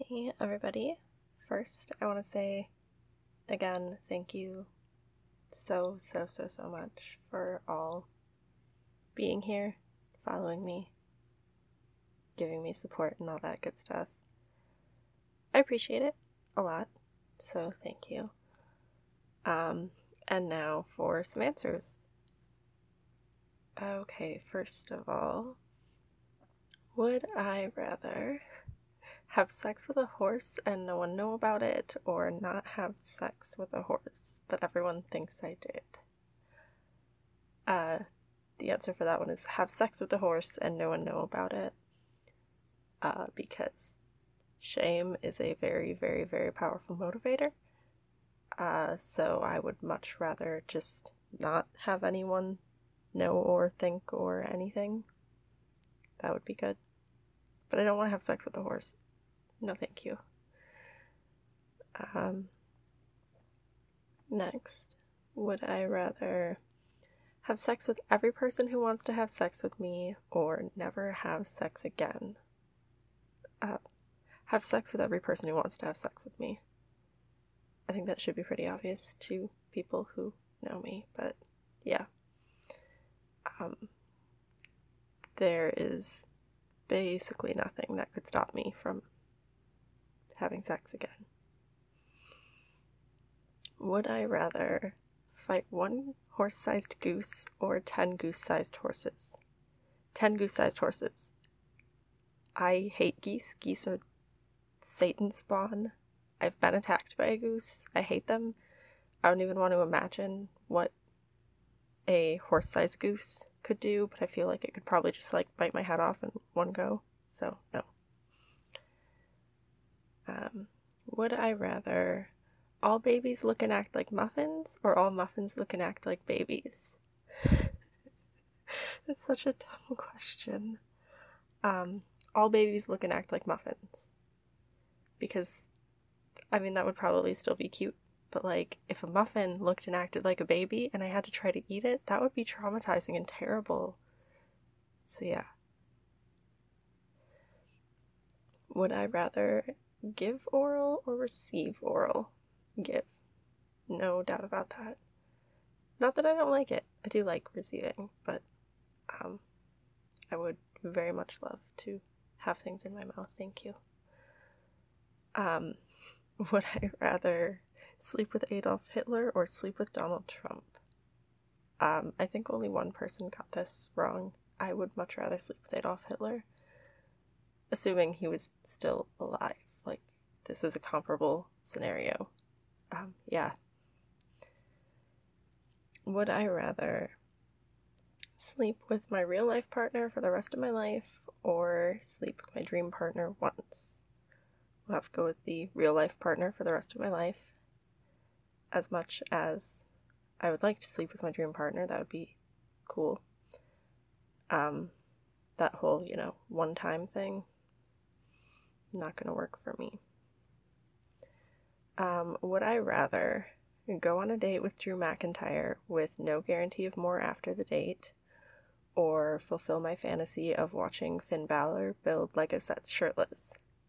Hey everybody. First, I want to say again, thank you so much for all being here, following me, giving me support and all that good stuff. I appreciate it a lot, so thank you. And now for some answers. Okay, first of all, would I rather have sex with a horse and no one know about it, or not have sex with a horse but everyone thinks I did? The answer for that one is have sex with a horse and no one know about it. Because shame is a very powerful motivator. So I would much rather just not have anyone know or think or anything. That would be good. But I don't want to have sex with a horse. No, thank you. Next, would I rather have sex with every person who wants to have sex with me, or never have sex again? Have sex with every person who wants to have sex with me. I think that should be pretty obvious to people who know me, but yeah. There is basically nothing that could stop me from having sex again. Would I rather fight one horse-sized goose or 10 goose-sized horses? 10 goose-sized horses. I hate geese. Geese are Satan's spawn. I've been attacked by a goose. I hate them. I don't even want to imagine what a horse-sized goose could do, but I feel like it could probably just bite my head off in one go. So no. Would I rather all babies look and act like muffins, or all muffins look and act like babies? That's such a dumb question. All babies look and act like muffins. Because, I mean, that would probably still be cute. But, if a muffin looked and acted like a baby and I had to try to eat it, that would be traumatizing and terrible. So, yeah. Would I rather give oral or receive oral? Give. No doubt about that. Not that I don't like it. I do like receiving, but I would very much love to have things in my mouth. Thank you. Would I rather sleep with Adolf Hitler or sleep with Donald Trump? I think only one person got this wrong. I would much rather sleep with Adolf Hitler. Assuming he was still alive. This is a comparable scenario. Yeah. Would I rather sleep with my real life partner for the rest of my life, or sleep with my dream partner once? I'll have to go with the real life partner for the rest of my life. As much as I would like to sleep with my dream partner, that would be cool. That whole, one-time thing, not gonna work for me. Would I rather go on a date with Drew McIntyre with no guarantee of more after the date, or fulfill my fantasy of watching Finn Balor build Lego sets shirtless?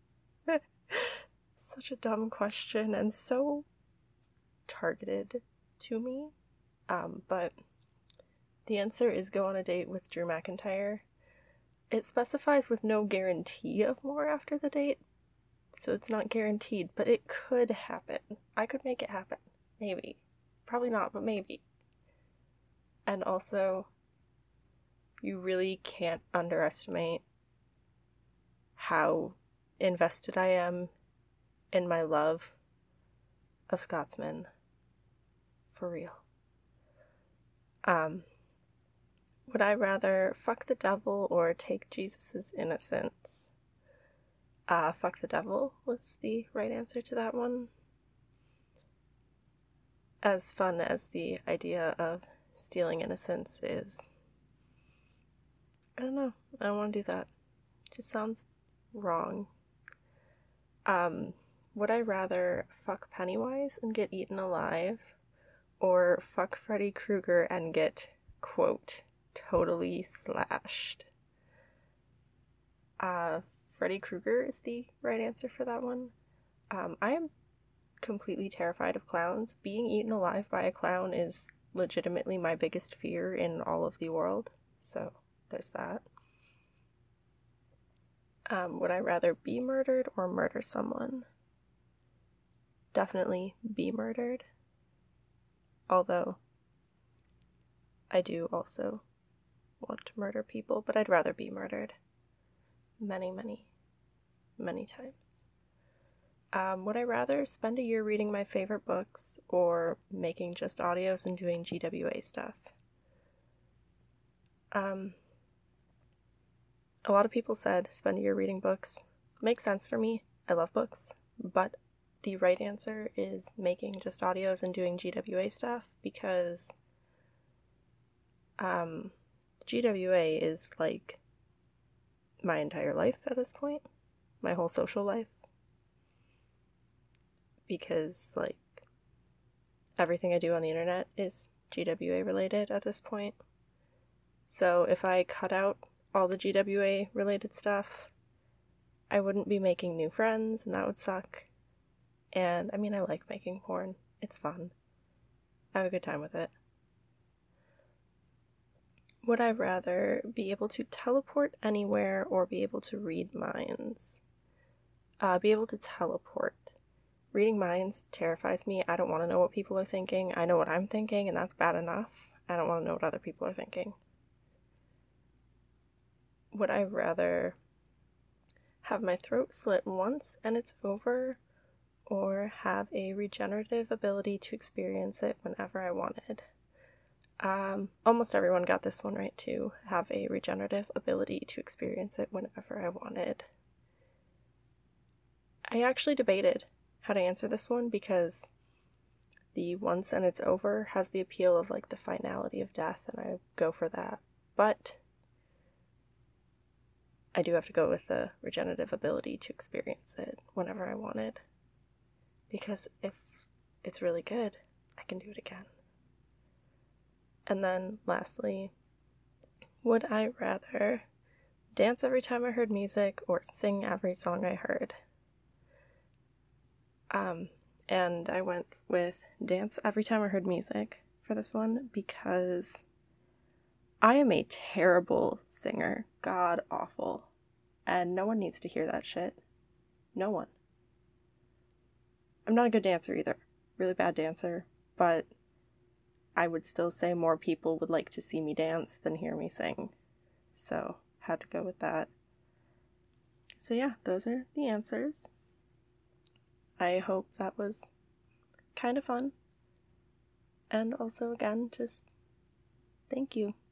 Such a dumb question and so targeted to me. But the answer is go on a date with Drew McIntyre. It specifies with no guarantee of more after the date, so it's not guaranteed, but it could happen. I could make it happen. Maybe. Probably not, but maybe. And also, you really can't underestimate how invested I am in my love of Scotsman. For real. Would I rather fuck the devil or take Jesus' innocence? Fuck the devil was the right answer to that one. As fun as the idea of stealing innocence is, I don't know. I don't want to do that. It just sounds wrong. Would I rather fuck Pennywise and get eaten alive, or fuck Freddy Krueger and get, quote, totally slashed? Freddy Krueger is the right answer for that one. I am completely terrified of clowns. Being eaten alive by a clown is legitimately my biggest fear in all of the world, so there's that. Would I rather be murdered or murder someone? Definitely be murdered. Although, I do also want to murder people, but I'd rather be murdered. Many, many, many times. Would I rather spend a year reading my favorite books or making just audios and doing GWA stuff? A lot of people said spend a year reading books. Makes sense for me. I love books. But the right answer is making just audios and doing GWA stuff, because GWA is like my entire life at this point. My whole social life. Because, like, everything I do on the internet is GWA related at this point. So if I cut out all the GWA related stuff, I wouldn't be making new friends, and that would suck. And I mean, I like making porn. It's fun. I have a good time with it. Would I rather be able to teleport anywhere or be able to read minds? Be able to teleport. Reading minds terrifies me. I don't want to know what people are thinking. I know what I'm thinking, and that's bad enough. I don't want to know what other people are thinking. Would I rather have my throat slit once and it's over, or have a regenerative ability to experience it whenever I wanted? Almost everyone got this one right too. Have a regenerative ability to experience it whenever I wanted. I actually debated how to answer this one, because the once and it's over has the appeal of like the finality of death, and I go for that. But I do have to go with the regenerative ability to experience it whenever I wanted, because if it's really good, I can do it again. And then lastly, would I rather dance every time I heard music or sing every song I heard? And I went with dance every time I heard music for this one, because I am a terrible singer. God awful. And no one needs to hear that shit. No one. I'm not a good dancer either. Really bad dancer. But I would still say more people would like to see me dance than hear me sing. So, had to go with that. So yeah, those are the answers. I hope that was kind of fun. And also, again, just thank you.